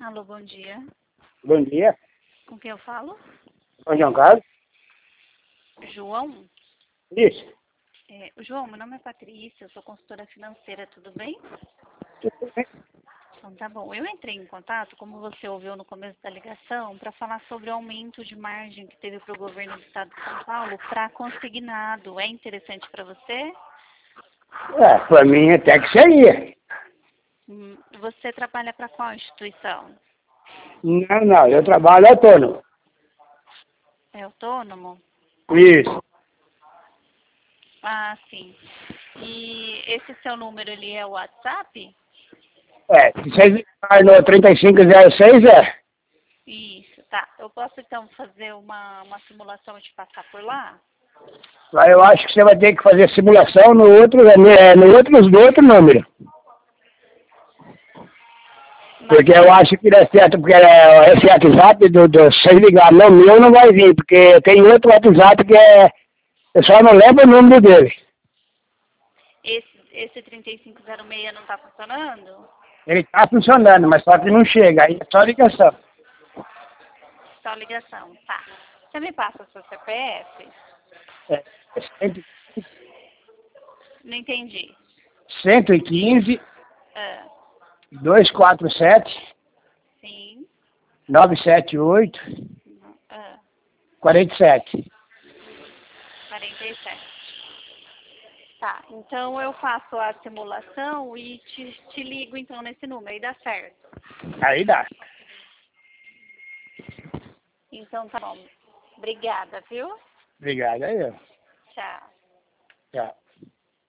Alô, bom dia. Bom dia. Com quem eu falo? Ô, João Carlos. João? Isso. João, meu nome é Patrícia, eu sou consultora financeira, tudo bem? Tudo bem? Então tá bom. Eu entrei em contato, como você ouviu no começo da ligação, para falar sobre o aumento de margem que teve para o governo do estado de São Paulo para consignado. É interessante para você? Pra mim até que seria. Você trabalha para qual instituição? Não, eu trabalho autônomo. É autônomo? Isso. Ah, sim. E esse seu número, ele é o WhatsApp? Se vocês ligarem no 3506, Isso, tá. Eu posso então fazer uma simulação e te passar por lá? Aí eu acho que você vai ter que fazer simulação no outro número. Porque eu acho que dá certo, porque esse WhatsApp se ligar no meu não vai vir, porque tem outro WhatsApp que eu só não lembro o número dele. Esse 3506 não tá funcionando? Ele tá funcionando, mas só que não chega, aí é só ligação. Só ligação, tá. Você me passa o seu CPF? É Não entendi. 115 Ah, 247 sim. 978 Ah, 47. 47. Tá, então eu faço a simulação e te ligo então nesse número, aí dá certo. Aí dá. Então tá bom. Obrigada, viu? Obrigado aí, ó. Tchau. Tchau.